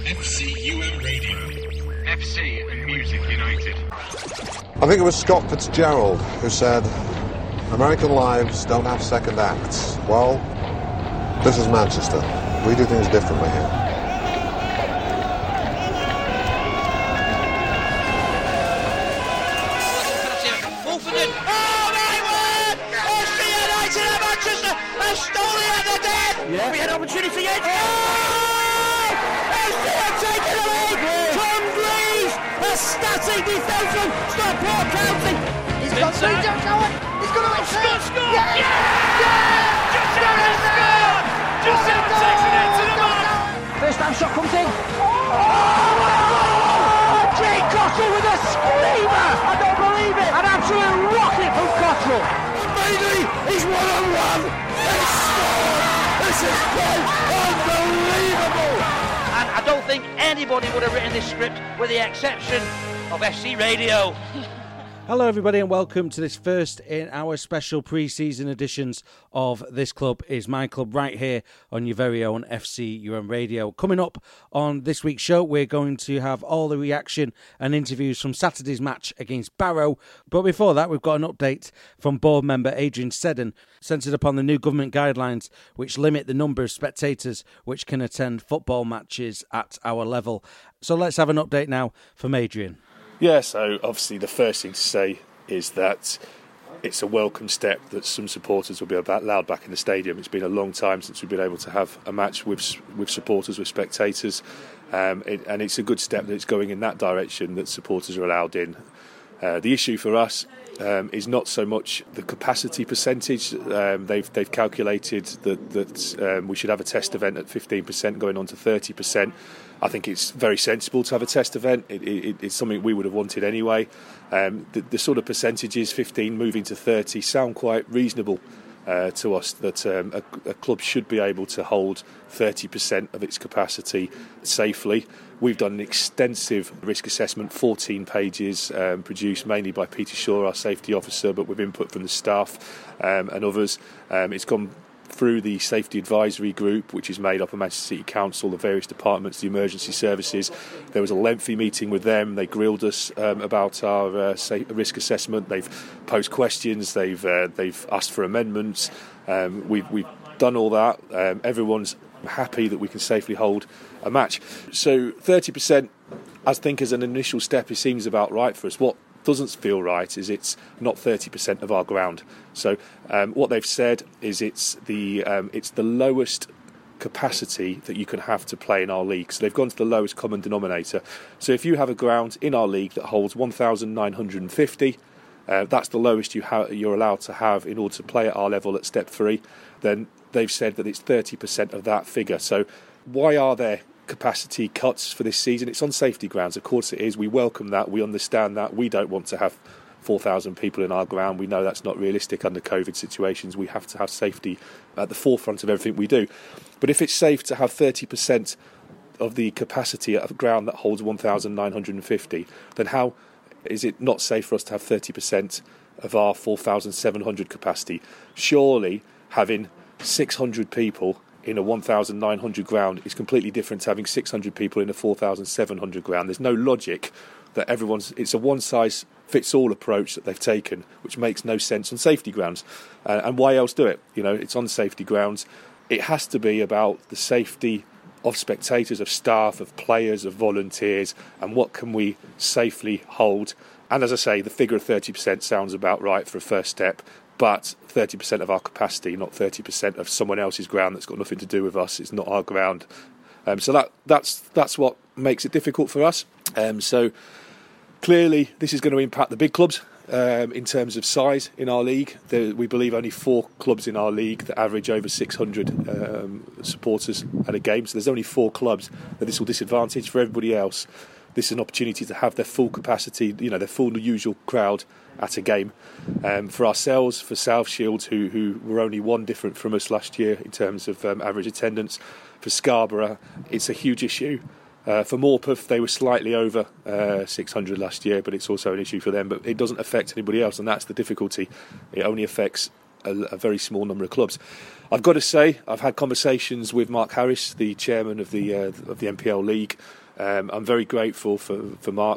FCUM Radio. FC and Music United. I think it was Scott Fitzgerald who said, American lives don't have second acts. Well, this is Manchester. We do things differently here. Yeah. We had opportunity yet. Oh! FC have taken the lead. Tom Greaves, a static defensive. Stockport County. He's got three jumps on. He's going to score. Yeah! Giuseppe takes it into the mark. First time shot comes in. Jay Cottrell with a screamer. I don't believe it. An absolute rocket from Cottrell. Bailey, he's one-on-one. He's scored. This is quite unbelievable! And I don't think anybody would have written this script with the exception of FC Radio. Hello everybody and welcome to this first in our special pre-season editions of This Club Is My Club right here on your very own FCUM Radio. Coming up on this week's show, we're going to have all the reaction and interviews from Saturday's match against Barrow. But before that, we've got an update from board member Adrian Seddon, centred upon the new government guidelines which limit the number of spectators which can attend football matches at our level. So let's have an update now from Adrian. Yeah, so obviously the first thing to say is that it's a welcome step that some supporters will be allowed back in the stadium. It's been a long time since we've been able to have a match with supporters, with spectators, and it's a good step that it's going in that direction, that supporters are allowed in. The issue for us is not so much the capacity percentage. They've calculated that we should have a test event at 15% going on to 30%. I think it's very sensible to have a test event. It's something we would have wanted anyway. The sort of percentages, 15 moving to 30, sound quite reasonable to us, that a club should be able to hold 30% of its capacity safely. We've done an extensive risk assessment, 14 pages, produced mainly by Peter Shaw, our safety officer, but with input from the staff and others. It's gone through the safety advisory group, which is made up of Manchester City Council, the various departments, the emergency services. There was a lengthy meeting with them. They grilled us about our risk assessment. They've posed questions. They've asked for amendments. We've done all that. Everyone's happy that we can safely hold a match. So 30%, I think, as an initial step, it seems about right for us. What doesn't feel right is it's not 30% of our ground. So what they've said is it's the lowest capacity that you can have to play in our league. So they've gone to the lowest common denominator. So if you have a ground in our league that holds 1,950, that's the lowest you're allowed to have in order to play at our level at step 3, then they've said that it's 30% of that figure. So why are there capacity cuts for this season? It's on safety grounds. Of course it is. We welcome that. We understand that. We don't want to have 4,000 people in our ground. We know that's not realistic under COVID situations. We have to have safety at the forefront of everything we do. But if it's safe to have 30% of the capacity at a ground that holds 1,950, then how is it not safe for us to have 30% of our 4,700 capacity? Surely having 600 people in a 1,900 ground is completely different to having 600 people in a 4,700 ground. There's no logic that it's a one-size-fits-all approach that they've taken, which makes no sense on safety grounds. And why else do it? It's on safety grounds. It has to be about the safety of spectators, of staff, of players, of volunteers, and what can we safely hold. And as I say, the figure of 30% sounds about right for a first step, but 30% of our capacity, not 30% of someone else's ground that's got nothing to do with us. It's not our ground. So that's what makes it difficult for us. So clearly this is going to impact the big clubs in terms of size in our league. We believe only 4 clubs in our league that average over 600 supporters at a game. So there's only 4 clubs that this will disadvantage. For everybody else, this is an opportunity to have their full capacity, their full usual crowd at a game. For ourselves, for South Shields, who were only 1 different from us last year in terms of average attendance, for Scarborough, it's a huge issue. For Morpeth, they were slightly over 600 last year, but it's also an issue for them. But it doesn't affect anybody else, and that's the difficulty. It only affects a very small number of clubs. I've got to say, I've had conversations with Mark Harris, the chairman of the NPL League. I'm very grateful for Mark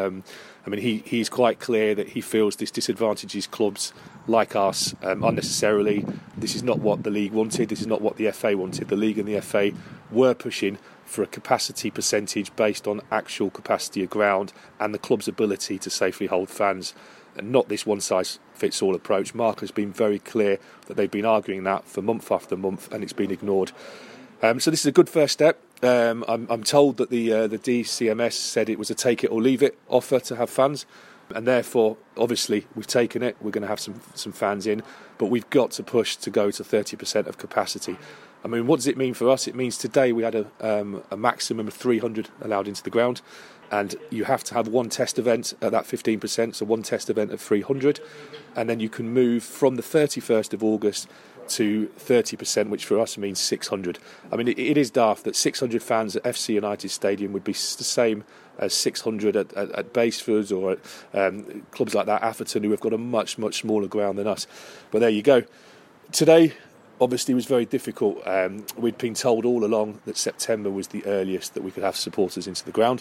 he's quite clear that he feels this disadvantages clubs like us unnecessarily. This is not what the league wanted. This is not what the FA wanted. The league and the FA were pushing for a capacity percentage based on actual capacity of ground and the club's ability to safely hold fans, and not this one-size-fits-all approach. Mark has been very clear that they've been arguing that for month after month, and it's been ignored. So this is a good first step. I'm told that the DCMS said it was a take it or leave it offer to have fans, and therefore, obviously, we've taken it. We're going to have some fans in, but we've got to push to go to 30% of capacity. I mean, what does it mean for us? It means today we had a maximum of 300 allowed into the ground, and you have to have one test event at that 15%, so one test event at 300, and then you can move from the 31st of August to 30%, which for us means 600. I mean, it is daft that 600 fans at FC United Stadium would be the same as 600 at Basford or at clubs like that, Atherton, who have got a much, much smaller ground than us. But there you go. Today, obviously, was very difficult. We'd been told all along that September was the earliest that we could have supporters into the ground.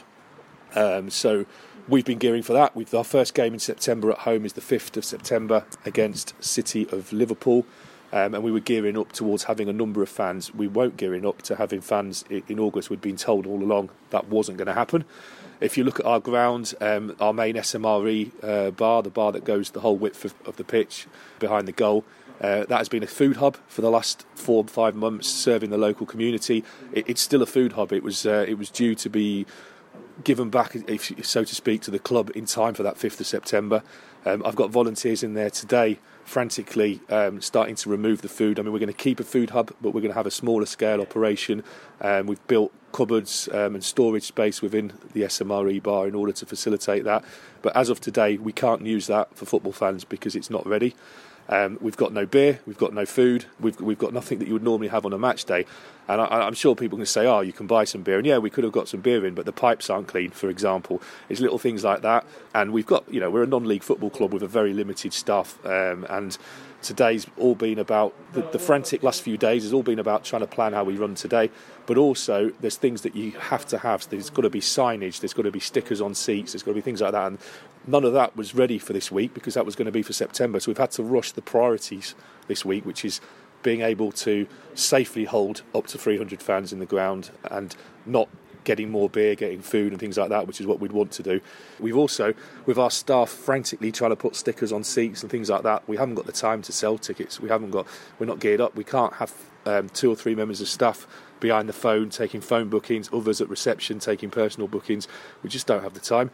So we've been gearing for that. Our first game in September at home is the 5th of September against City of Liverpool. And we were gearing up towards having a number of fans. We weren't gearing up to having fans in August. We'd been told all along that wasn't going to happen. If you look at our ground, our main SMRE bar, the bar that goes the whole width of the pitch behind the goal, that has been a food hub for the last 4 or 5 months, serving the local community. It's still a food hub. It was due to be given back, so to speak, to the club in time for that 5th of September. I've got volunteers in there today frantically starting to remove the food. I mean, we're going to keep a food hub, but we're going to have a smaller scale operation. We've built cupboards and storage space within the SMRE bar in order to facilitate that. But as of today, we can't use that for football fans because it's not ready. We've got no beer, we've got no food, we've got nothing that you would normally have on a match day. And I'm sure people can say, you can buy some beer. And yeah, we could have got some beer in, but the pipes aren't clean, for example. It's little things like that. And we've got, we're a non-league football club with a very limited staff. And today's all been about, the frantic last few days has all been about trying to plan how we run today. But also, there's things that you have to have. There's got to be signage, there's got to be stickers on seats, there's got to be things like that. And none of that was ready for this week because that was going to be for September. So we've had to rush the priorities this week, which is being able to safely hold up to 300 fans in the ground and not getting more beer, getting food and things like that, which is what we'd want to do. We've also, with our staff frantically trying to put stickers on seats and things like that, we haven't got the time to sell tickets. We're not geared up. We can't have 2 or 3 members of staff behind the phone taking phone bookings, others at reception taking personal bookings. We just don't have the time.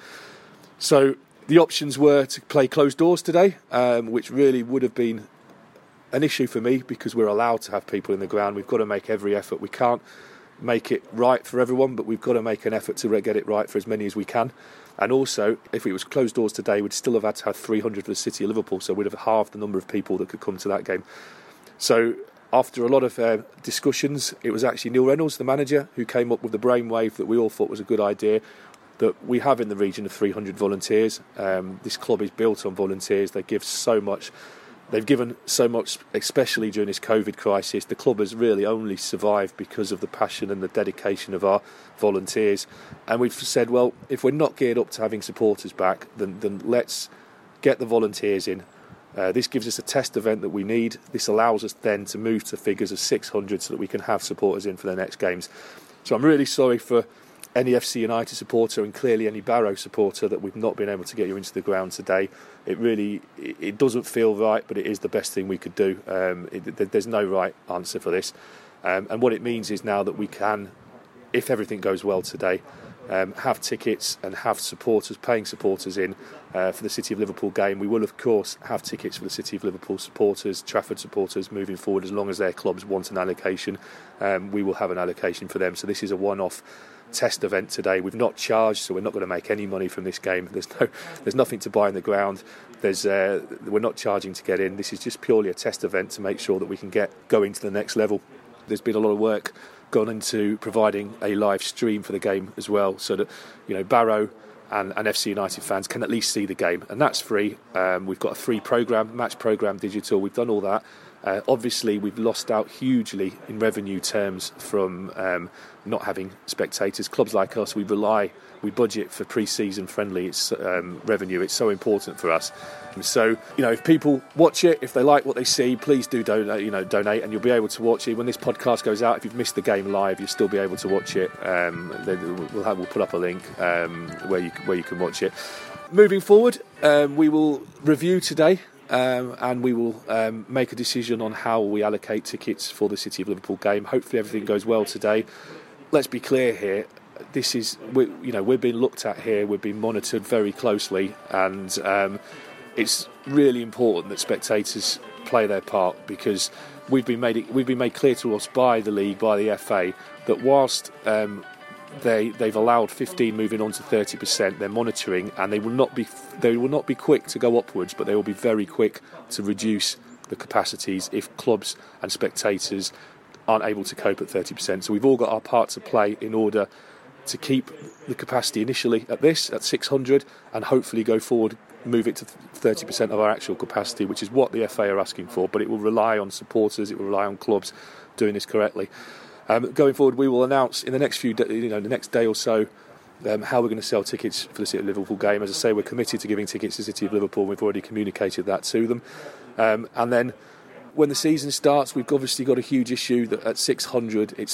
So the options were to play closed doors today, which really would have been an issue for me because we're allowed to have people in the ground. We've got to make every effort. We can't make it right for everyone, but we've got to make an effort to get it right for as many as we can. And also, if it was closed doors today, we'd still have had to have 300 for the City of Liverpool, so we'd have halved the number of people that could come to that game. So after a lot of discussions, it was actually Neil Reynolds, the manager, who came up with the brainwave that we all thought was a good idea, that we have in the region of 300 volunteers. This club is built on volunteers. They give so much. They've given so much, especially during this COVID crisis. The club has really only survived because of the passion and the dedication of our volunteers. And we've said, well, if we're not geared up to having supporters back, then let's get the volunteers in. This gives us a test event that we need. This allows us then to move to figures of 600 so that we can have supporters in for the next games. So I'm really sorry for any FC United supporter and clearly any Barrow supporter that we've not been able to get you into the ground today. It doesn't feel right, but it is the best thing we could do. There's no right answer for this. And what it means is now that we can, if everything goes well today, have tickets and have supporters, paying supporters in for the City of Liverpool game. We will, of course, have tickets for the City of Liverpool supporters, Trafford supporters moving forward. As long as their clubs want an allocation, we will have an allocation for them. So this is a one-off test event today. We've not charged, so we're not going to make any money from this game. There's nothing to buy in the ground. We're not charging to get in. This is just purely a test event to make sure that we can go into the next level. There's been a lot of work gone into providing a live stream for the game as well, so that Barrow and FC United fans can at least see the game, and that's free. We've got a free match programme digital. We've done all that. Obviously, we've lost out hugely in revenue terms from not having spectators. Clubs like us, we budget for pre-season friendly revenue. It's so important for us. And so, if people watch it, if they like what they see, please do donate, and you'll be able to watch it when this podcast goes out. If you've missed the game live, you'll still be able to watch it. We'll put up a link where you can watch it. Moving forward, we will review today. And we will make a decision on how we allocate tickets for the City of Liverpool game. Hopefully everything goes well today. Let's be clear here. We're being looked at here. We're being monitored very closely, and it's really important that spectators play their part, because we've been made clear to us by the league, by the FA, that whilst they've allowed 15 moving on to 30%. They're monitoring, and they will not be quick to go upwards, but they will be very quick to reduce the capacities if clubs and spectators aren't able to cope at 30%. So we've all got our part to play in order to keep the capacity initially at 600, and hopefully go forward, move it to 30% of our actual capacity, which is what the FA are asking for. But it will rely on supporters, it will rely on clubs doing this correctly. Going forward, we will announce in the next the next day or so, how we're going to sell tickets for the City of Liverpool game. As I say, we're committed to giving tickets to the City of Liverpool. We've already communicated that to them. And then, when the season starts, we've obviously got a huge issue that at 600, it's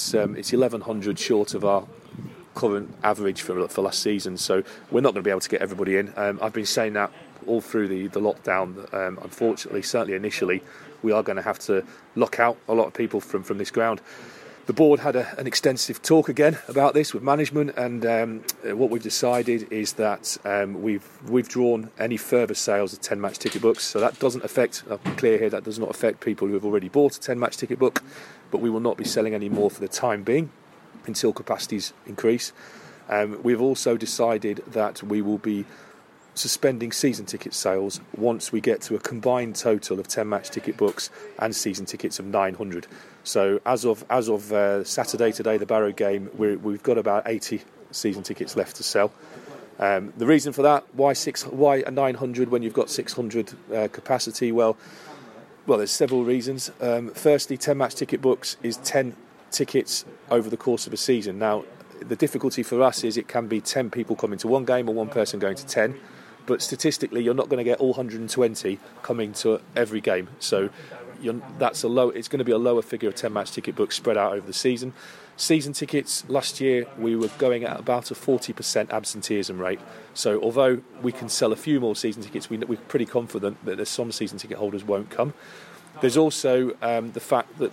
1,100 short of our current average for last season. So we're not going to be able to get everybody in. I've been saying that all through the lockdown. Unfortunately, certainly initially, we are going to have to lock out a lot of people from this ground. The board had an extensive talk again about this with management, and what we've decided is that we've withdrawn any further sales of 10-match ticket books. So that doesn't affect, I'll be clear here, that does not affect people who have already bought a 10-match ticket book, but we will not be selling any more for the time being until capacities increase. We've also decided that we will be suspending season ticket sales once we get to a combined total of 10-match ticket books and season tickets of 900. So as of Saturday today, the Barrow game, we've got about 80 season tickets left to sell. The reason for that, why a 900 when you've got 600 capacity? Well, there's several reasons. Firstly, 10-match ticket books is 10 tickets over the course of a season. Now, the difficulty for us is it can be 10 people coming to one game or one person going to 10. But statistically, you're not going to get all 120 coming to every game. So it's going to be a lower figure of 10-match ticket books spread out over the season. Season tickets, last year we were going at about a 40% absenteeism rate. So although we can sell a few more season tickets, we're pretty confident that there's some season ticket holders won't come. There's also the fact that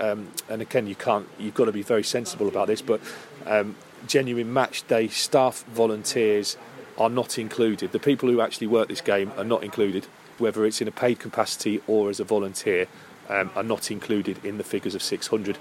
and again you've got to be very sensible about this, but genuine match day staff volunteers are not included. The people who actually work this game are not included, whether it's in a paid capacity or as a volunteer, are not included in the figures of 600.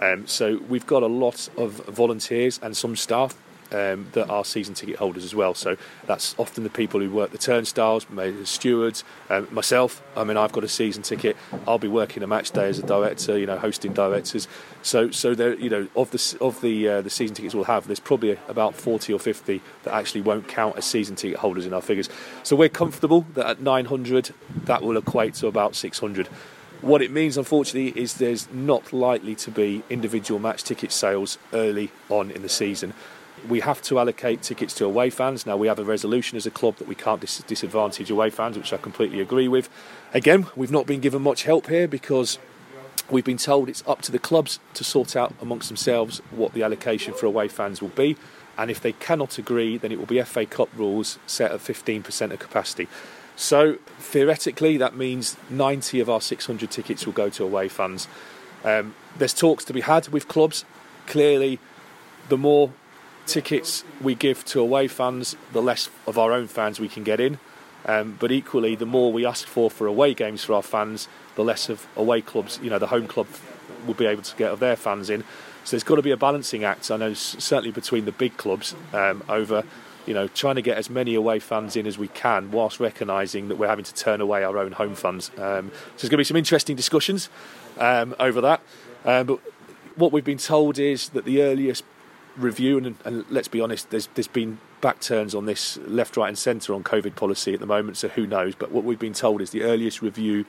So we've got a lot of volunteers and some staff that are season ticket holders as well. So that's often the people who work the turnstiles, maybe the stewards, myself. I mean, I've got a season ticket. I'll be working a match day as a director, hosting directors. So there, of the season tickets we'll have, there's probably about 40 or 50 that actually won't count as season ticket holders in our figures. So we're comfortable that at 900, that will equate to about 600. What it means, unfortunately, is there's not likely to be individual match ticket sales early on in the season. We have to allocate tickets to away fans. Now, we have a resolution as a club that we can't disadvantage away fans, which I completely agree with. Again, we've not been given much help here because we've been told it's up to the clubs to sort out amongst themselves what the allocation for away fans will be. And if they cannot agree, then it will be FA Cup rules set at 15% of capacity. So, theoretically, that means 90 of our 600 tickets will go to away fans. There's talks to be had with clubs. Clearly, the more tickets we give to away fans, the less of our own fans we can get in. But equally, the more we ask for away games for our fans, the less of away clubs, the home club will be able to get of their fans in. So there's got to be a balancing act, I know, certainly between the big clubs over, trying to get as many away fans in as we can, whilst recognising that we're having to turn away our own home fans. So there's going to be some interesting discussions over that. But what we've been told is that the earliest review, and let's be honest, there's been back turns on this left, right and centre on COVID policy at the moment, so who knows, but what we've been told is the earliest review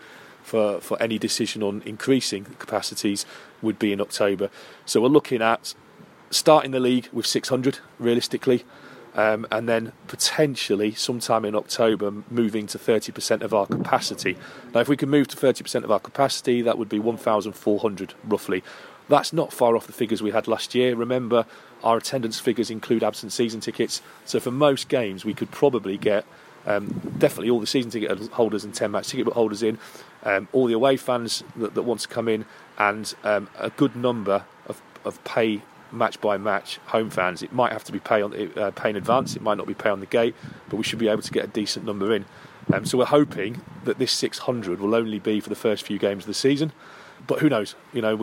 for any decision on increasing capacities would be in October. So we're looking at starting the league with 600 realistically, and then potentially sometime in October moving to 30% of our capacity. Now if we can move to 30% of our capacity, that would be 1,400 roughly. That's not far off the figures we had last year. Remember, our attendance figures include absent season tickets, so for most games we could probably get definitely all the season ticket holders and 10 match ticket holders in, all the away fans that want to come in, and a good number of pay match by match home fans. It might have to be pay in advance, it might not be pay on the gate, but we should be able to get a decent number in. So we're hoping that this 600 will only be for the first few games of the season. But who knows?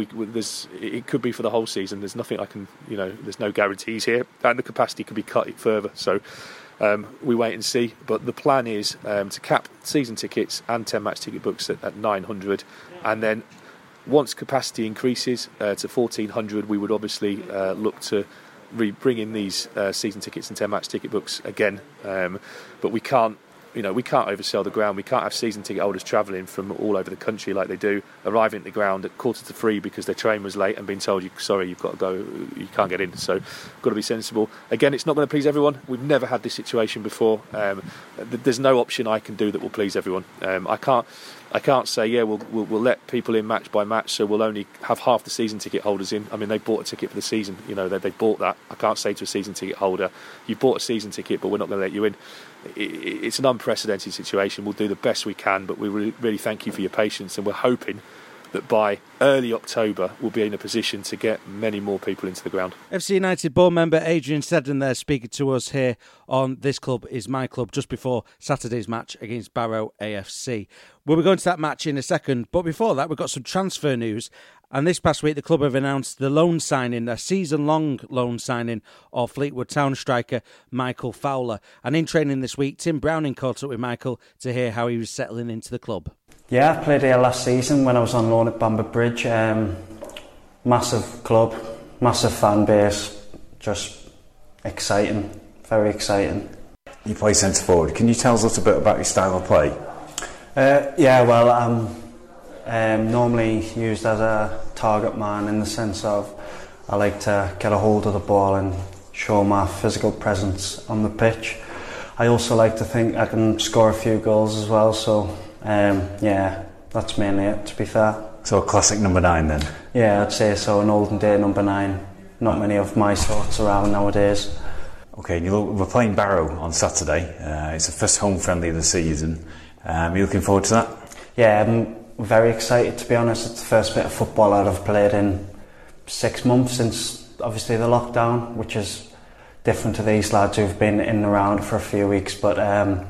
It could be for the whole season. There's nothing there's no guarantees here, and the capacity could be cut further. So we wait and see. But the plan is to cap season tickets and 10 match ticket books at 900, and then once capacity increases to 1,400, we would obviously look to bring in these season tickets and 10 match ticket books again. But we can't. We can't oversell the ground. We can't have season ticket holders travelling from all over the country like they do, arriving at the ground at 2:45 because their train was late and being told, you've got to go, you can't get in. So we've got to be sensible. Again, it's not going to please everyone. We've never had this situation before. There's no option I can do that will please everyone. I can't say, we'll let people in match by match, so we'll only have half the season ticket holders in. I mean, they bought a ticket for the season. They bought that. I can't say to a season ticket holder, you bought a season ticket, but we're not going to let you in. It's an unprecedented situation. We'll do the best we can, but we really thank you for your patience, and we're hoping that by early October we'll be in a position to get many more people into the ground. FC United board member Adrian Seddon there speaking to us here on This Club Is My Club just before Saturday's match against Barrow AFC. We'll be going to that match in a second, but before that we've got some transfer news. And this past week, the club have announced the loan signing, a season-long loan signing of Fleetwood Town striker Michael Fowler. And in training this week, Tim Browning caught up with Michael to hear how he was settling into the club. Yeah, I played here last season when I was on loan at Bamber Bridge. Massive club, massive fan base, just exciting, very exciting. You play centre forward. Can you tell us a little bit about your style of play? I'm normally used as a target man in the sense of I like to get a hold of the ball and show my physical presence on the pitch. I also like to think I can score a few goals as well, so that's mainly it, to be fair. So a classic number 9 then? Yeah, I'd say so, an olden day number 9. Not many of my sorts around nowadays. Okay, we're playing Barrow on Saturday. It's the first home friendly of the season. Are you looking forward to that? Yeah, I'm very excited, to be honest. It's the first bit of football I've played in 6 months since obviously the lockdown, which is different to these lads who've been in and around for a few weeks. But I'm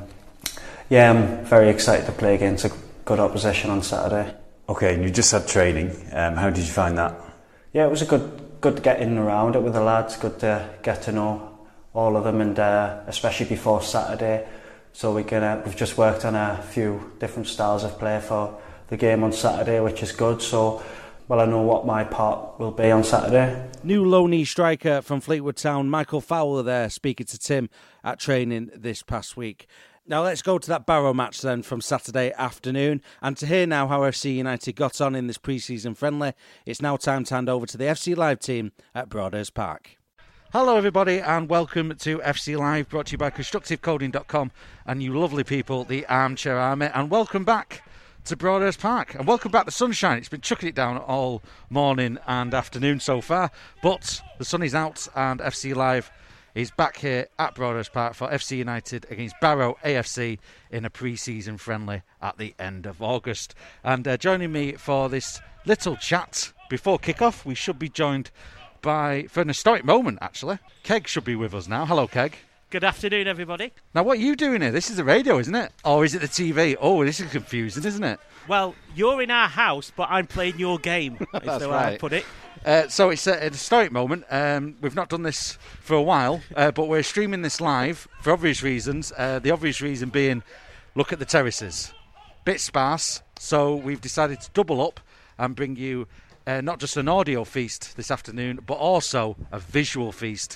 very excited to play against a good opposition on Saturday. Okay, and you just had training. How did you find that? Yeah, it was good to get in and around it with the lads. Good to get to know all of them, and especially before Saturday. So we've just worked on a few different styles of play for the game on Saturday, which is good. So, I know what my part will be on Saturday. New loanee striker from Fleetwood Town, Michael Fowler there, speaking to Tim at training this past week. Now let's go to that Barrow match then from Saturday afternoon. And to hear now how FC United got on in this pre-season friendly, it's now time to hand over to the FC Live team at Broadhurst Park. Hello everybody and welcome to FC Live, brought to you by ConstructiveCoding.com and you lovely people, the Armchair Army, and welcome back to Broadhurst Park, and welcome back the sunshine. It's been chucking it down all morning and afternoon so far, but the sun is out and FC Live is back here at Broadhurst Park for FC United against Barrow AFC in a pre-season friendly at the end of August. And joining me for this little chat before kick-off, we should be joined by, for an historic moment actually, Keg should be with us now. Hello Keg. Good afternoon, everybody. Now, what are you doing here? This is the radio, isn't it? Or is it the TV? Oh, this is confusing, isn't it? Well, you're in our house, but I'm playing your game, is the way I put it. So it's a historic moment. We've not done this for a while, but we're streaming this live for obvious reasons. The obvious reason being, look at the terraces. Bit sparse, so we've decided to double up and bring you not just an audio feast this afternoon, but also a visual feast,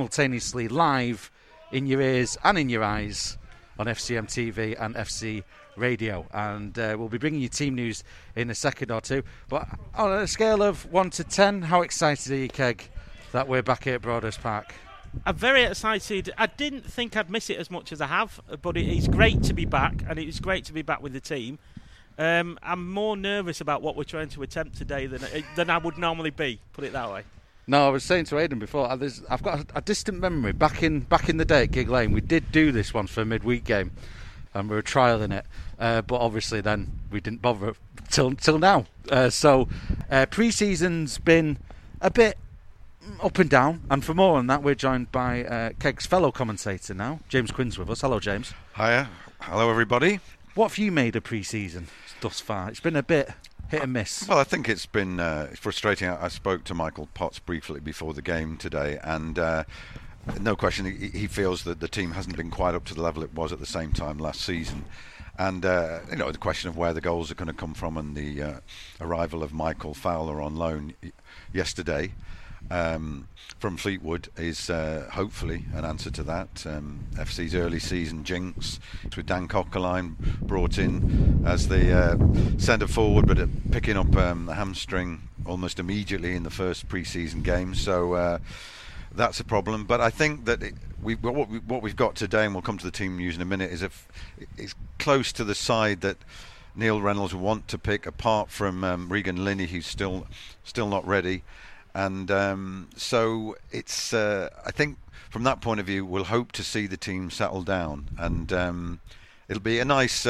simultaneously live in your ears and in your eyes on FCM TV and FC Radio, and we'll be bringing you team news in a second or two. But on a scale of 1 to 10, how excited are you, Keg, that we're back here at Broadhurst Park? I'm very excited. I didn't think I'd miss it as much as I have, but it is great to be back, and it is great to be back with the team. I'm more nervous about what we're trying to attempt today than I would normally be, put it that way. No, I was saying to Aidan before, I've got a distant memory. Back in the day at Gig Lane, we did do this one for a midweek game, and we were trialling it. But obviously then we didn't bother till now. So pre-season's been a bit up and down, and for more on that, we're joined by Keg's fellow commentator now, James Quinn's with us. Hello, James. Hiya. Hello, everybody. What have you made of pre-season thus far? It's been a bit hit and miss. Well, I think it's been frustrating. I spoke to Michael Potts briefly before the game today, and no question he feels that the team hasn't been quite up to the level it was at the same time last season. And the question of where the goals are going to come from, and the arrival of Michael Fowler on loan yesterday from Fleetwood is hopefully an answer to that. FC's early season jinx with Dan Coqueline brought in as the centre forward, but picking up a hamstring almost immediately in the first pre-season game. So that's a problem. But I think that what we've got today, and we'll come to the team news in a minute, is it's close to the side that Neil Reynolds would want to pick, apart from Regan Linney, who's still not ready. And so it's I think from that point of view we'll hope to see the team settle down, and it'll be a nice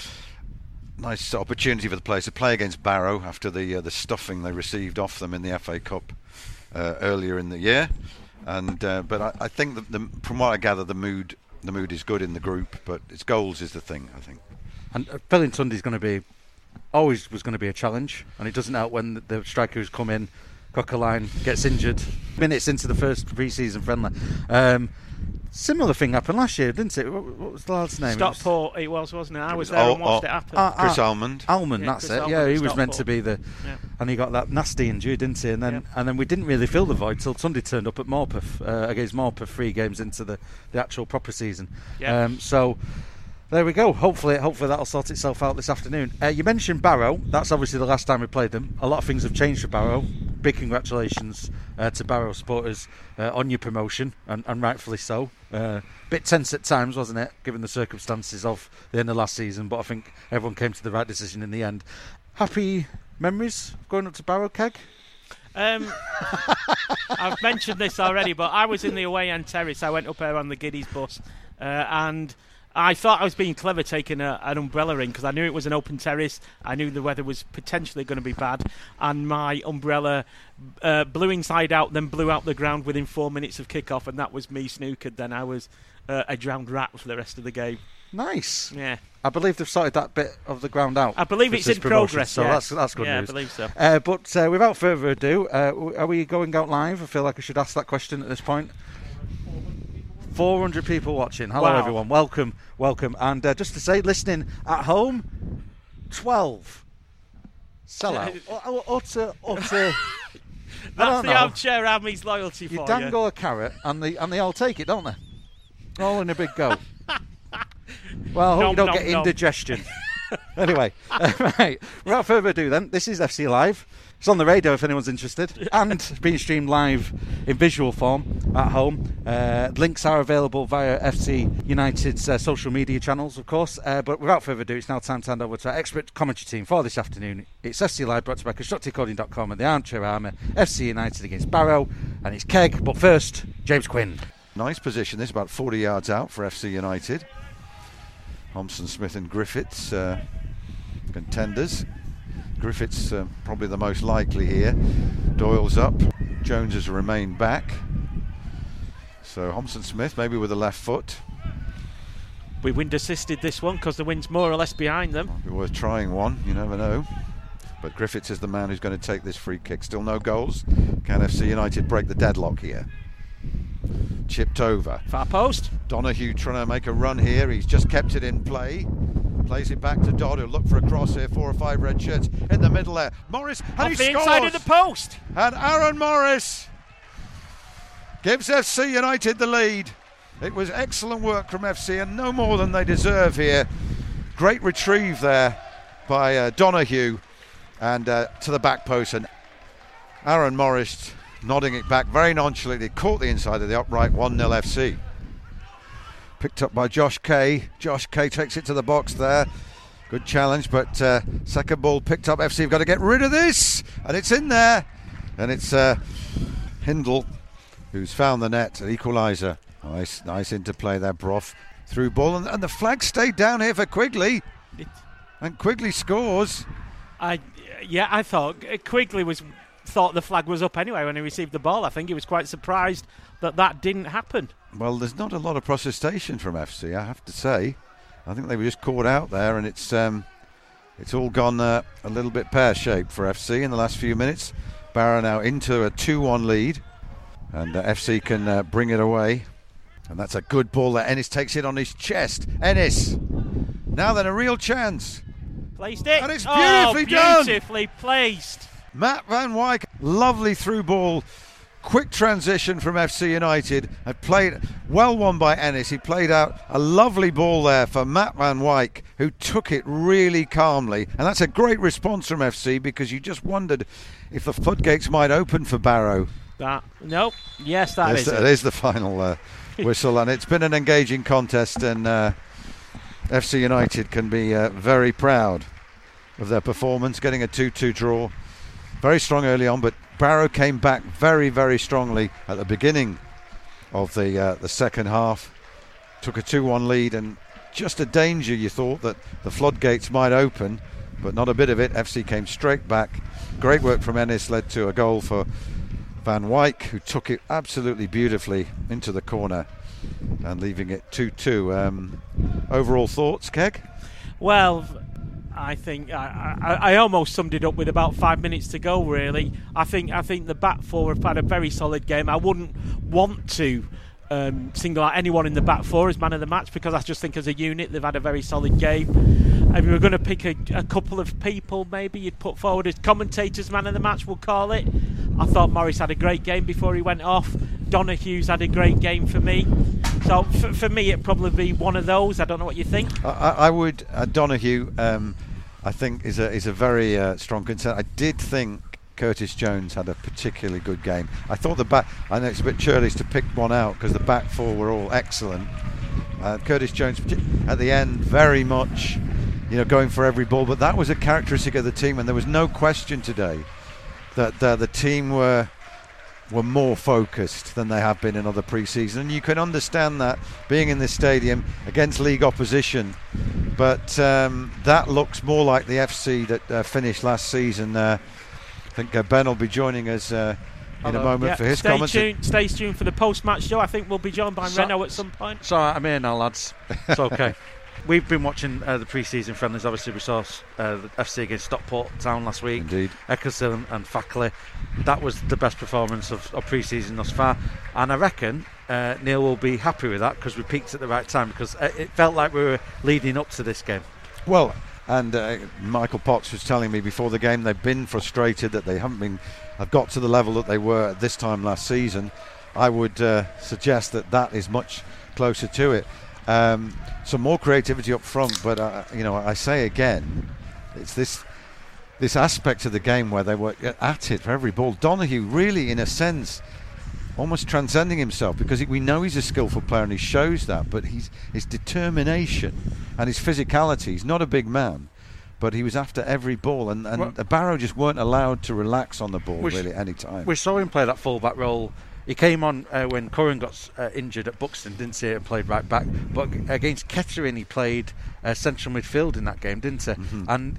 opportunity for the players to play against Barrow after the stuffing they received off them in the FA Cup earlier in the year. And but I think from what I gather the mood is good in the group, but it's goals is the thing, I think. And filling Sunday's always was going to be a challenge, and it doesn't help when the striker who's come in, Coqueline, gets injured minutes into the first pre-season friendly. Similar thing happened last year, didn't it? What was the lad's name? Stockport, it was, wasn't it? I was there and watched it happen. Chris Almond. Almond, that's Chris it. Almond, Yeah, he was Stockport. meant to be and he got that nasty injury, didn't he? And then we didn't really fill the void till Sunday turned up at Morpeth against Morpeth 3 games into the actual proper season. Yeah. So there we go. Hopefully that'll sort itself out this afternoon. You mentioned Barrow. That's obviously the last time we played them. A lot of things have changed for Barrow. Big congratulations to Barrow supporters on your promotion, and rightfully so. Bit tense at times, wasn't it, given the circumstances of the end of last season, but I think everyone came to the right decision in the end. Happy memories of going up to Barrow, Keg? I've mentioned this already, but I was in the away end terrace. I went up there on the Giddies bus, and I thought I was being clever taking an umbrella in, because I knew it was an open terrace. I knew the weather was potentially going to be bad, and my umbrella blew inside out, then blew out the ground within 4 minutes of kick-off, and that was me snookered. Then I was a drowned rat for the rest of the game. Nice. Yeah. I believe they've sorted that bit of the ground out. I believe it's in progress. So yeah. that's good news. Yeah, I believe so. But without further ado, are we going out live? I feel like I should ask that question at this point. 400 people watching. Hello, wow. Everyone. Welcome. And just to say, listening at home, 12. Sellout. Utter. That's the Armchair Army's loyalty for you. You dangle a carrot and they all take it, don't they? All in a big go. Well, I hope you don't get indigestion. Anyway, right. Without further ado then, this is FC Live. It's on the radio if anyone's interested, and being streamed live in visual form at home. Links are available via FC United's social media channels, of course. But without further ado, it's now time to hand over to our expert commentary team for this afternoon. It's FC Live, brought to you by ConstructiveCoding.com and the Armchair Army. FC United against Barrow, and it's Keg. But first, James Quinn. Nice position. This about 40 yards out for FC United. Thompson, Smith and Griffiths contenders. Griffiths probably the most likely here. Doyle's up. Jones has remained back. So Thompson Smith maybe with the left foot. We wind assisted this one because the wind's more or less behind them. Might be worth trying one, you never know. But Griffiths is the man who's going to take this free kick. Still no goals. Can FC United break the deadlock here? Chipped over. Far post. Donahue trying to make a run here. He's just kept it in play. Plays it back to Dodd, who'll look for a cross here. 4 or 5 red shirts in the middle there. Morris, and off he the scores! Inside of the post. And Aaron Morris gives FC United the lead. It was excellent work from FC, and no more than they deserve here. great retrieve there by Donahue and to the back post, and Aaron Morris nodding it back very nonchalantly, caught the inside of the upright. 1-0 FC. Picked up by Josh Kay. Josh Kay takes it to the box there. Good challenge, but second ball picked up. FC have got to get rid of this, and it's in there, and it's Hindle who's found the net, an equaliser. Nice interplay there, Brough. Through ball, and the flag stayed down here for Quigley, and Quigley scores. I thought Quigley thought the flag was up anyway when he received the ball. I think he was quite surprised that didn't happen. Well, there's not a lot of protestation from FC, I have to say. I think they were just caught out there, and it's all gone a little bit pear-shaped for FC in the last few minutes. Barrow now into a 2-1 lead, and FC can bring it away. And that's a good ball that Ennis takes it on his chest. Ennis, now then, a real chance. Placed it. And it's beautifully done. Beautifully placed. Matt Van Wyk, lovely through ball. Quick transition from FC United. Played well, won by Ennis. He played out a lovely ball there for Matt Van Wyk, who took it really calmly. And that's a great response from FC, because you just wondered if the floodgates might open for Barrow. Nope. Yes, that is it. It is the final whistle, and it's been an engaging contest, and FC United can be very proud of their performance, getting a 2-2 draw. Very strong early on, but Barrow came back very, very strongly at the beginning of the second half. Took a 2-1 lead, and just a danger, you thought, that the floodgates might open, but not a bit of it. FC came straight back. Great work from Ennis led to a goal for Van Wyk, who took it absolutely beautifully into the corner and leaving it 2-2. Overall thoughts, Keg? Well, I think I almost summed it up with about 5 minutes to go, really. I think the back four have had a very solid game. I wouldn't want to single out anyone in the back four as man of the match, because I just think as a unit they've had a very solid game. If we were going to pick a couple of people maybe you'd put forward as commentators man of the match, we'll call it. I thought Morris had a great game before he went off. Donahue's had a great game for me. So for me it'd probably be one of those. I don't know what you think. I would. Donahue I think is a very strong concern. I did think Curtis Jones had a particularly good game. I thought I know it's a bit churlish to pick one out because the back four were all excellent. Curtis Jones at the end very much going for every ball, but that was a characteristic of the team, and there was no question today that the team were more focused than they have been in other pre-season, and you can understand that being in this stadium against league opposition, but that looks more like the FC that finished last season. I think Ben will be joining us in a moment for his comments. Stay tuned for the post-match show. I think we'll be joined by Renault at some point. So I'm here now, lads. It's okay. We've been watching the pre-season friendlies. Obviously, we saw the FC against Stockport Town last week. Indeed. Eccleston and Fackley. That was the best performance of pre-season thus far. And I reckon Neil will be happy with that, because we peaked at the right time, because it felt like we were leading up to this game. Well, and Michael Potts was telling me before the game they've been frustrated that they have got to the level that they were at this time last season. I would suggest that is much closer to it. Some more creativity up front, but I say again, it's this aspect of the game where they were at it for every ball. Donahue really, in a sense, almost transcending himself, because we know he's a skillful player and he shows that, but his determination and his physicality. He's not a big man, but he was after every ball, and Barrow just weren't allowed to relax on the ball really at any time. We saw him play that full-back role. He came on when Curran got injured at Buxton, didn't he, and played right back. But against Kettering, he played central midfield in that game, didn't he? Mm-hmm. And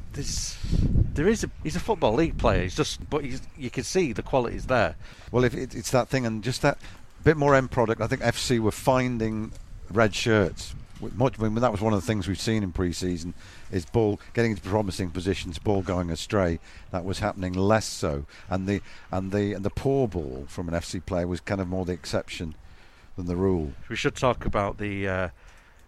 he's a Football League player. But you can see the quality's there. Well, if it's that thing, and just that bit more end product, I think FC were finding red shirts. That was one of the things we've seen in pre-season, is ball getting into promising positions, ball going astray. That was happening less so, and the poor ball from an FC player was kind of more the exception than the rule. We should talk about the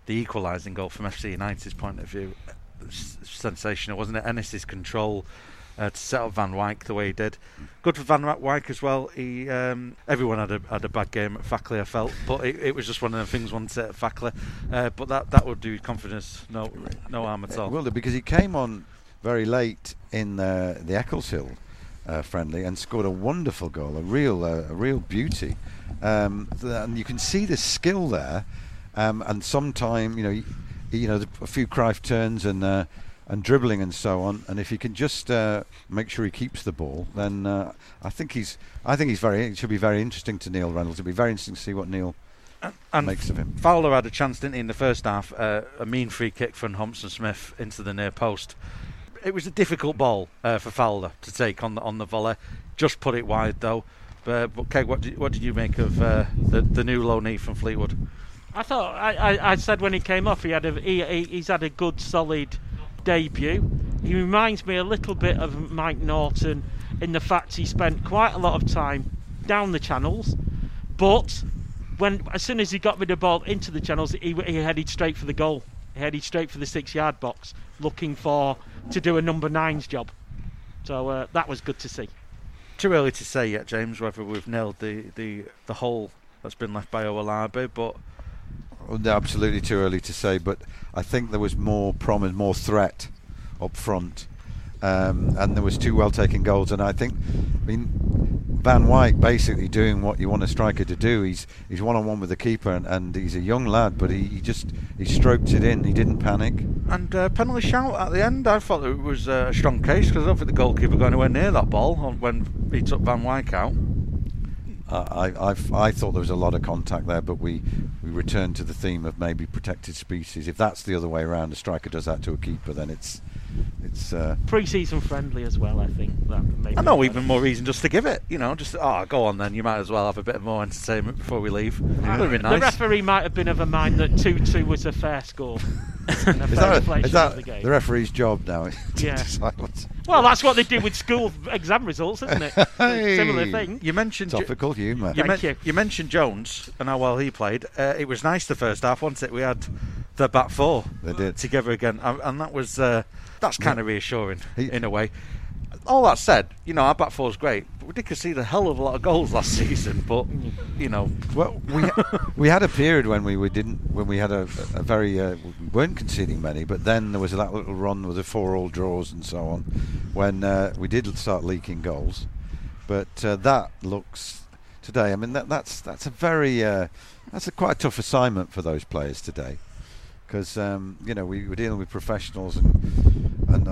equalising goal from FC United's point of view. Sensational, wasn't it? Ennis's control to set up Van Wyk the way he did. Good for Van Wyk as well. He everyone had a bad game at Fackley, I felt, but it was just one of the things one set at Fackley. But that would do confidence no harm at all. It will do, because he came on very late in the Eccleshill friendly and scored a wonderful goal, a real beauty. And you can see the skill there, and sometime a few Cruyff turns and dribbling and so on. And if he can just make sure he keeps the ball, then I think he's it should be very interesting to Neil Reynolds. It'll be very interesting to see what Neil makes of him. Fowler had a chance, didn't he, in the first half? A mean free kick from Thompson Smith into the near post. It was a difficult ball for Fowler to take on the volley. Just put it wide though. But Keg, what did you make of the new low knee from Fleetwood? I thought I said when he came off, he's had a good solid debut. He reminds me a little bit of Mike Norton in the fact he spent quite a lot of time down the channels, but as soon as he got with the ball into the channels, he headed straight for the goal. He headed straight for the 6-yard box, looking to do a number 9's job. So that was good to see. Too early to say yet, James, whether we've nailed the hole that's been left by Owolabi, but absolutely too early to say. But I think there was more promise, more threat up front, and there was 2 well-taken goals. And I think, Van Wyk basically doing what you want a striker to do. He's one-on-one with the keeper, and he's a young lad, but he stroked it in. He didn't panic. And penalty shout at the end. I thought it was a strong case, because I don't think the goalkeeper got anywhere near that ball when he took Van Wyk out. I thought there was a lot of contact there, but we returned to the theme of maybe protected species. If that's the other way around, a striker does that to a keeper, then it's pre-season friendly as well. I think that maybe. I know, even more reason just to give it. Go on then. You might as well have a bit more entertainment before we leave. That would be nice. The referee might have been of a mind that 2-2 was a fair score. Is that the referee's job now? Yeah. Well, that's what they do with school exam results, isn't it? Hey, similar thing. You mentioned topical humour. You mentioned Jones and how well he played. It was nice the first half, wasn't it? We had the back four together again, and that was that's kind of reassuring in a way. All that said, our back four's great. We did concede a hell of a lot of goals last season, but well, we had a period when we had a very we weren't conceding many, but then there was that little run with the 4-4 draws and so on, when we did start leaking goals. But that looks today. I mean, that's a very that's a quite tough assignment for those players today, because we're dealing with professionals and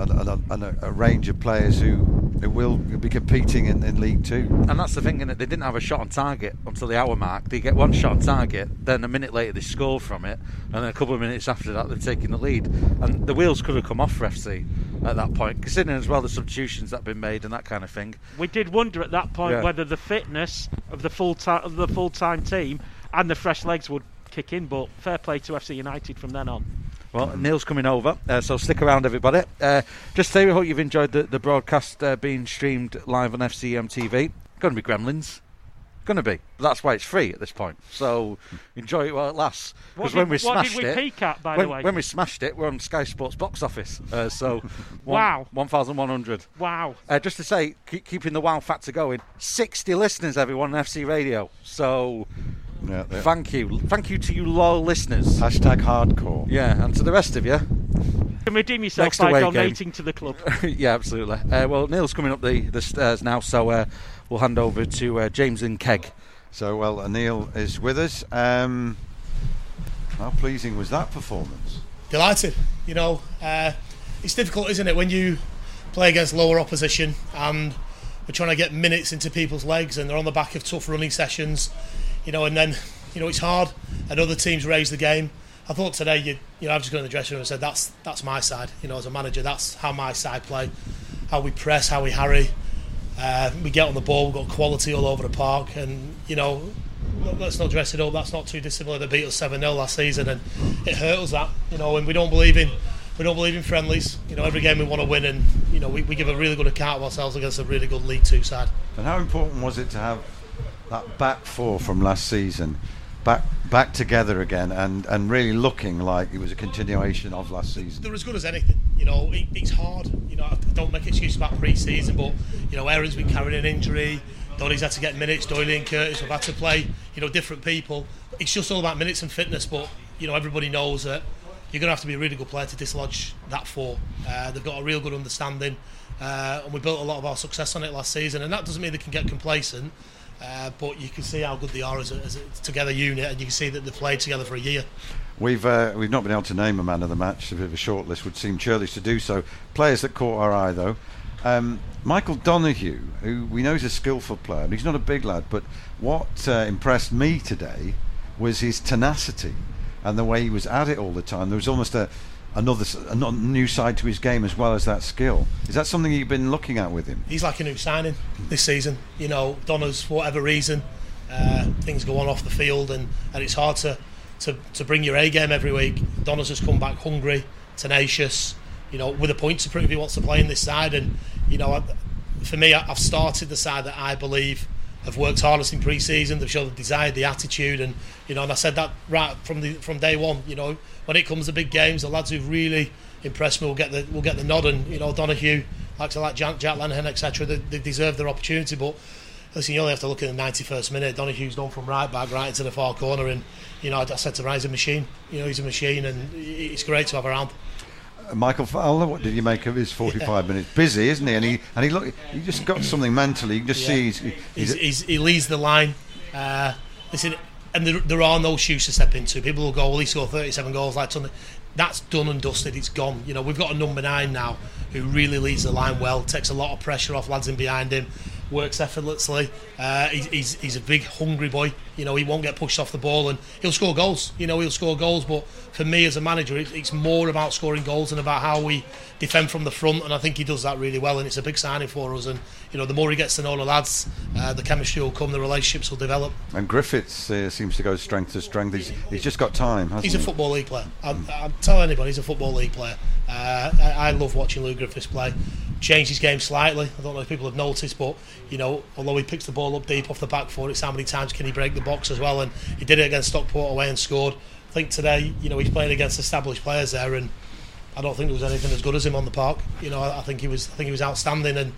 a range of players who will be competing in League Two. And that's the thing, isn't it? They didn't have a shot on target until the hour mark. They get one shot on target, then a minute later they score from it, and then a couple of minutes after that they're taking the lead. And the wheels could have come off for FC at that point, considering as well the substitutions that have been made and that kind of thing. We did wonder at that point whether the fitness of the full-time team and the fresh legs would kick in, but fair play to FC United from then on. Well, Neil's coming over, so stick around, everybody. Just say we hope you've enjoyed the broadcast being streamed live on FCM TV. Going to be Gremlins. Going to be. That's why it's free at this point. So enjoy it while it lasts. What did we peak at, by the way? When we smashed it, we're on Sky Sports box office. So wow, 1,100. Wow. Just to say, keeping the wow factor going. 60 listeners, everyone, on FC Radio. So. Yeah. Thank you to you loyal listeners. #hardcore. Yeah, and to the rest of you, you can redeem yourself by donating to the club. Yeah, absolutely. Well, Neil's coming up the stairs now, so we'll hand over to James and Keg. So, Neil is with us. How pleasing was that performance? Delighted. It's difficult, isn't it, when you play against lower opposition and we're trying to get minutes into people's legs and they're on the back of tough running sessions. And then, it's hard, and other teams raise the game. I thought today, I've just gone in the dressing room and said, that's my side. As a manager, that's how my side play, how we press, how we harry. We get on the ball, we've got quality all over the park, and, let's not dress it up. That's not too dissimilar. They beat us 7-0 last season, and it hurt us that, and we don't believe in friendlies. Every game we want to win, and, we give a really good account of ourselves against a really good League Two side. And how important was it to have that back four from last season back together again and really looking like it was a continuation of last season? They're as good as anything. You know, it's hard. You know, I don't make excuses about pre-season, but you know, Aaron's been carrying an injury. Donny's had to get minutes. Doyley and Curtis have had to play. You know, different people. It's just all about minutes and fitness. But you know, everybody knows that you're going to have to be a really good player to dislodge that four. They've got a real good understanding, and we built a lot of our success on it last season. And that doesn't mean they can get complacent. But you can see how good they are as a together unit, and you can see that they've played together for a year. We've not been able to name a man of the match. A bit of a short list would seem churlish to do so. Players that caught our eye, though. Michael Donoghue, who we know is a skillful player. He's not a big lad, but what impressed me today was his tenacity and the way he was at it all the time. There was almost a new side to his game as well as that skill. Is that something you've been looking at with him? He's like a new signing this season. You know, Donna's, for whatever reason, things go on off the field, and it's hard to bring your A game every week. Donna's has come back hungry, tenacious, you know, with a point to prove he wants to play in this side. And you know, for me, I've started the side that I believe have worked hardest in pre-season. They've shown the desire, the attitude, and you know, and I said that right from day one. You know, when it comes to big games, the lads who've really impressed me will get the nod. And you know, Donoghue, like Jack Lenihan, etc. They deserve their opportunity. But listen, you only have to look at the 91st minute. Donoghue's done from right back right into the far corner, and you know, I said to Ryan, he's a machine. You know, he's a machine, and it's great to have around. Michael Fowler, what did you make of his 45 minutes? Busy, isn't he? And he just got something mentally. You can just see he leads the line. Listen, and there are no shoes to step into. People will go, well, he scored 37 goals like Tony. That's done and dusted. It's gone. You know, we've got a number 9 now who really leads the line well, takes a lot of pressure off lads in behind him, works effortlessly. He's a big hungry boy. You know, he won't get pushed off the ball, and he'll score goals. You know, he'll score goals. But for me as a manager, it's more about scoring goals and about how we defend from the front, and I think he does that really well, and it's a big signing for us. And you know, the more he gets to know the lads, the chemistry will come, the relationships will develop. And Griffiths seems to go strength to strength. He's just got time, hasn't he? He's a Football League player. I'll tell anybody, he's a Football League player. I love watching Lou Griffiths play. Changed his game slightly. I don't know if people have noticed, but you know, although he picks the ball up deep off the back foot, it's how many times can he break the box as well, and he did it against Stockport away and scored. I think today, you know, he's playing against established players there, and I don't think there was anything as good as him on the park. You know, I think he was outstanding, and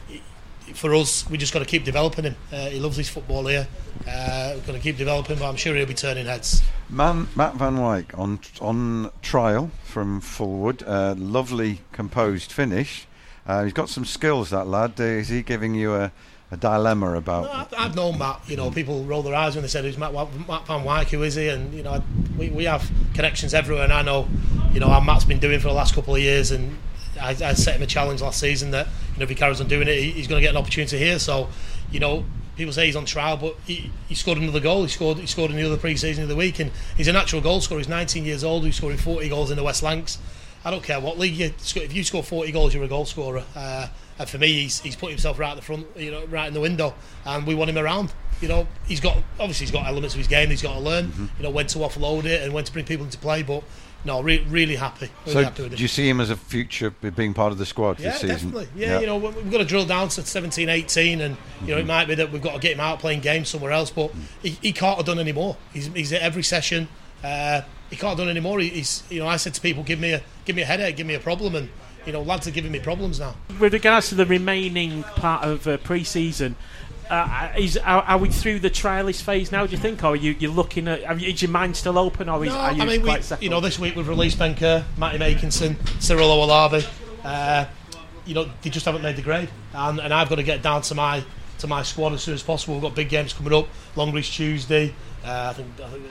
for us, we just got to keep developing him. He loves his football here. We've got to keep developing, but I'm sure he'll be turning heads. Matt Van Wyk on trial from Fulwood. Lovely composed finish. He's got some skills, that lad. Is he giving you a dilemma about? No, I've known Matt. You know, people roll their eyes when they said, "Who's Matt Van Wyk? Who is he?" And you know, we have connections everywhere. And I know, you know, how Matt's been doing for the last couple of years. And I set him a challenge last season that, you know, if he carries on doing it, he's going to get an opportunity here. So, you know, people say he's on trial, but he scored another goal. He scored in the other pre-season of the week, and he's a natural goal scorer. He's 19 years old. He's scoring 40 goals in the West Lancs. I don't care what league if you score 40 goals, you're a goal scorer. And for me, he's put himself right at the front, you know, right in the window, and we want him around. You know, he's got elements of his game that he's got to learn. You know, when to offload it and when to bring people into play. But no, really happy. Really happy with him. Do you see him as a future being part of the squad this season? Definitely. Yeah, you know, we've got to drill down to 17, 18, and you know, it might be that we've got to get him out playing games somewhere else. But he can't have done any more. He's at every session. He can't have done any more. He's, you know, I said to people, give me a headache, give me a problem, and you know, lads are giving me problems now. With regards to the remaining part of pre-season, are we through the trialist phase now, do you think, or are you looking at, is your mind still open, or are you quite settled? You know, this week we've released Ben Kerr, Matty Makinson, Cyril Owolabi. You know, they just haven't made the grade, and I've got to get down to my squad as soon as possible. We've got big games coming up, Longreach Tuesday, I think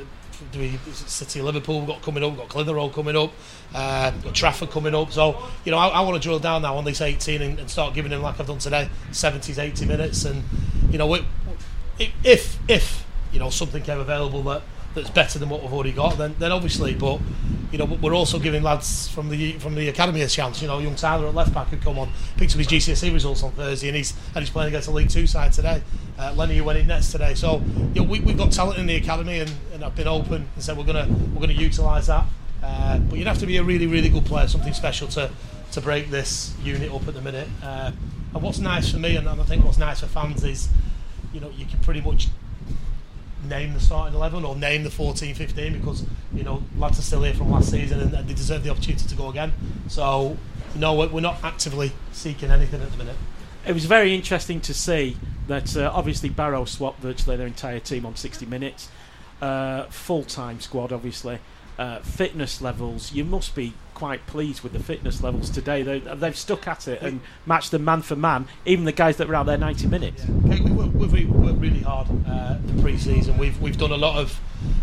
City of Liverpool we've got coming up, we've got Clitheroe coming up, we've got Trafford coming up. So, you know, I want to drill down now on this 18 and start giving him, like I've done today, 70s, 80 minutes. And, you know, if you know, something came available that's better than what we've already got, then obviously. But, you know, we're also giving lads from the academy a chance. You know, young Tyler at left back could come on, picked up his GCSE results on Thursday, and he's playing against a League 2 side today. Lenny, who went in nets today. So, you know, we've got talent in the academy, and I've been open and said we're gonna utilise that. But you'd have to be a really, really good player, something special to break this unit up at the minute. And what's nice for me, and I think what's nice for fans, is, you know, you can pretty much name the starting 11 or name the 14-15, because, you know, lads are still here from last season and they deserve the opportunity to go again. So no, we're not actively seeking anything at the minute. It was very interesting to see that obviously Barrow swapped virtually their entire team on 60 minutes. Full-time squad, obviously. Fitness levels, you must be quite pleased with the fitness levels today. They've stuck at it and matched them man for man, even the guys that were out there 90 minutes. Yeah. Okay, we've worked really hard the pre-season. We've done a lot of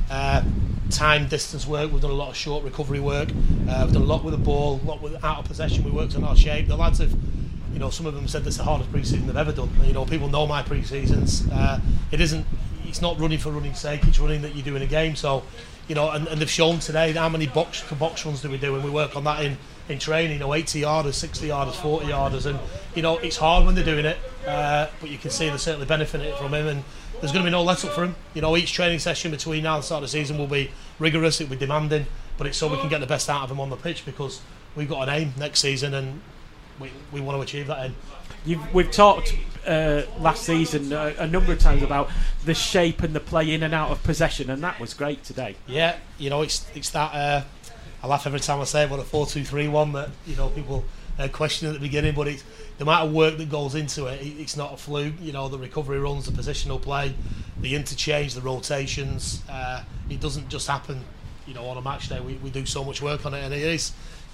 time distance work, we've done a lot of short recovery work, we've done a lot with the ball, a lot with out of possession. We worked on our shape. The lads have, some of them said this is the hardest pre-season they've ever done. People know my pre-seasons. It's not running for running's sake, it's running that you do in a game. So and they've shown today how many box runs do we do, and we work on that in training. 80 yarders, 60 yarders, 40 yarders, and it's hard when they're doing it, but you can see they're certainly benefiting from him, and there's going to be no let up for him. Each training session between now and the start of the season will be rigorous, it'll be demanding, but it's so we can get the best out of him on the pitch, because we've got an aim next season and we want to achieve that aim. We've talked last season a number of times about the shape and the play in and out of possession, and that was great today. Yeah, it's that. I laugh every time I say it, but a 4-2-3-1 that people question at the beginning, but it's the amount of work that goes into it. It's not a fluke. The recovery runs, the positional play, the interchange, the rotations. It doesn't just happen, on a match day. We do so much work on it, and it is,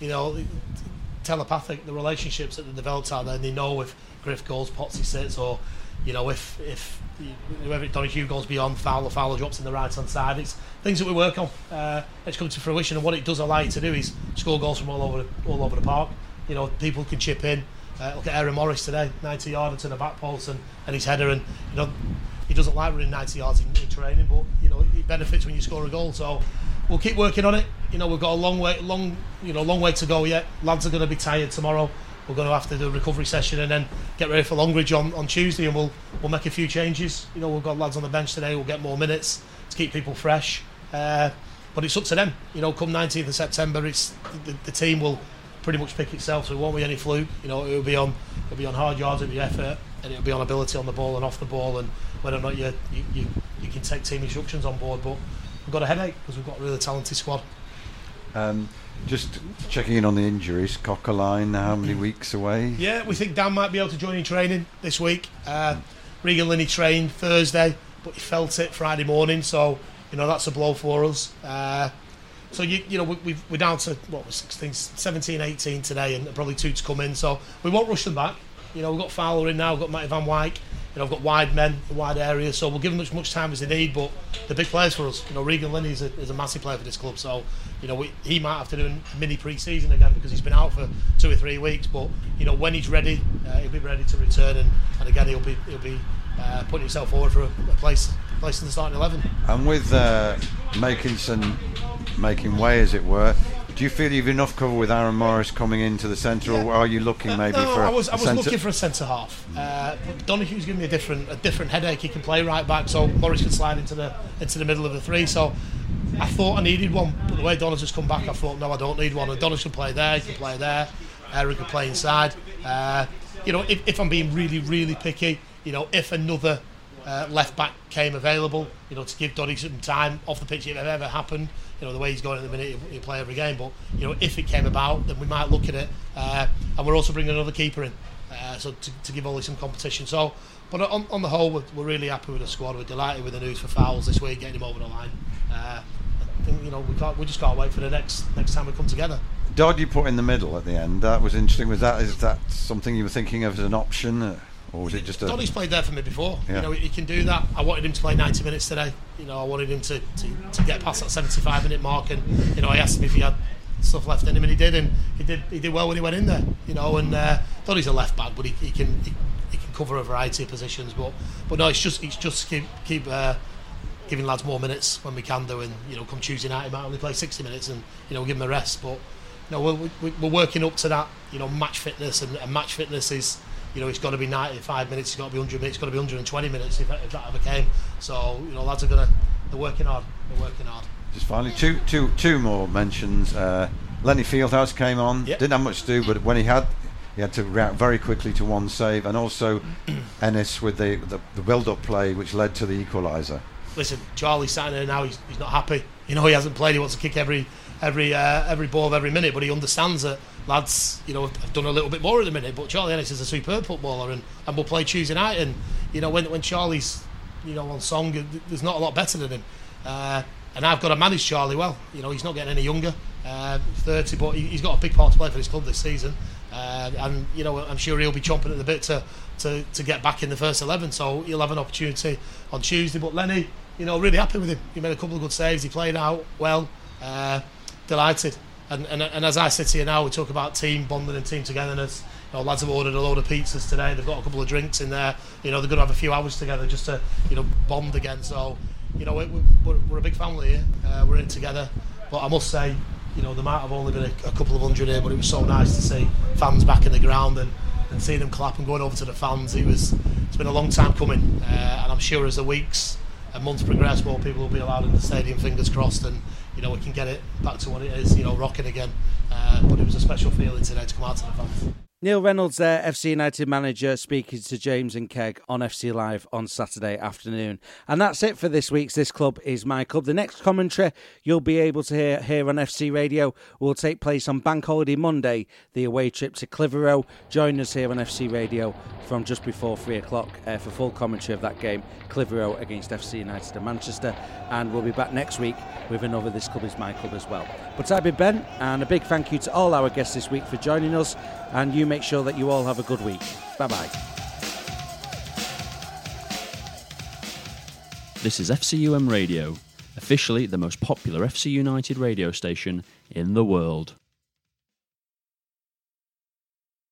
telepathic, the relationships that they developed out there, and they know if Griff goes, Potsy sits, or if whoever Donahue goes beyond foul, or Fowler drops in the right hand side. It's things that we work on. It's come to fruition, and what it does allow you to do is score goals from all over the park. People can chip in. Look at Aaron Morris today, 90 yarder to the back post and his header, and he doesn't like running 90 yards in training, but it benefits when you score a goal. So we'll keep working on it. We've got a long way to go yet. Lads are going to be tired tomorrow. We're going to have to do a recovery session and then get ready for Longridge on Tuesday, and we'll make a few changes. We've got lads on the bench today. We'll get more minutes to keep people fresh. But it's up to them. Come 19th of September, it's the team will pretty much pick itself. So it won't be any fluke. It'll be on hard yards, it'll be effort, and it'll be on ability on the ball and off the ball, and whether or not you can take team instructions on board. But we've got a headache because we've got a really talented squad. Just checking in on the injuries. Cockerline, how many weeks away? Yeah, we think Dan might be able to join in training this week. Regan Linney trained Thursday, but he felt it Friday morning, so that's a blow for us. So we're down to 16, 17, 18 today, and probably 2 to come in. So we won't rush them back. We've got Fowler in now, we've got Matty Van Wyk. I've got wide men, a wide area, so we'll give them as much time as they need. But the big players for us, Regan Linney is a massive player for this club. So he might have to do a mini pre-season again because he's been out for 2 or 3 weeks. But when he's ready, he'll be ready to return, and again he'll be putting himself forward for a place in the starting 11. And with Makinson making way, as it were, do you feel you've enough cover with Aaron Morris coming into the centre, or are you looking maybe for? I was looking for a centre half. But Donahue's giving me a different headache. He can play right back, so Morris can slide into the middle of the 3. So I thought I needed one, but the way Donna's just come back, I thought no, I don't need one. And Donna can play there, he can play there. Aaron can play inside. If I'm being really, really picky, if another left back came available, to give Donny some time off the pitch, if it ever happened. The way he's going at the minute, he'll play every game. But if it came about, then we might look at it. And we're also bringing another keeper in, so to give Ollie some competition. So, but on the whole, we're really happy with the squad. We're delighted with the news for Fowles this week, getting him over the line. I think we just can't wait for the next time we come together. Dodd, you put in the middle at the end. That was interesting. Is that something you were thinking of as an option? Or was it just a... Donny's played there for me before. Yeah. He can do that. I wanted him to play 90 minutes today. I wanted him to get past that 75-minute mark, and I asked him if he had stuff left in him, and he did, and he did well when he went in there. And Donny's a left back, but he can cover a variety of positions. But no, it's just keep giving lads more minutes when we can do, and come Tuesday night he might only play 60 minutes, and give him a rest. But we're working up to that. Match fitness, and match fitness is. It's got to be 95 minutes, it's got to be 100 minutes, it's got to be 120 minutes if that ever came. So, lads are they're working hard. Just finally, two more mentions. Lenny Fieldhouse came on, didn't have much to do, but when he had to react very quickly to one save, and also Ennis with the build-up play which led to the equaliser. Listen, Charlie's sat there now, he's not happy. he hasn't played. He wants to kick every ball of every minute, but he understands that lads, have done a little bit more at the minute. But Charlie Ennis is a superb footballer, and we'll play Tuesday night. And when Charlie's on song, there's not a lot better than him. And I've got to manage Charlie well. He's not getting any younger. 30, but he's got a big part to play for his club this season. And I'm sure he'll be chomping at the bit to get back in the first 11. So he'll have an opportunity on Tuesday. But Lenny, really happy with him. He made a couple of good saves. He played out well. Delighted. And as I sit here now, we talk about team bonding and team togetherness. Lads have ordered a load of pizzas today. They've got a couple of drinks in there. They're going to have a few hours together just to bond again. So we're a big family here. We're in together. But I must say, there might have only been a couple of hundred here, but it was so nice to see fans back in the ground and see them clap and going over to the fans. It's been a long time coming, and I'm sure as the weeks and months progress, more people will be allowed in the stadium. Fingers crossed, and we can get it back to what it is, rocking again. But it was a special feeling today to come out to the fans. Neil Reynolds there, FC United manager, speaking to James and Keg on FC Live on Saturday afternoon. And that's it for this week's This Club Is My Club. The next commentary you'll be able to hear here on FC Radio will take place on Bank Holiday Monday, the away trip to Clitheroe. Join us here on FC Radio from just before 3 o'clock for full commentary of that game, Clitheroe against FC United of Manchester. And we'll be back next week with another This Club Is My Club as well. But I've been Ben, and a big thank you to all our guests this week for joining us, and you make sure that you all have a good week. Bye-bye. This is FCUM Radio, officially the most popular FC United radio station in the world.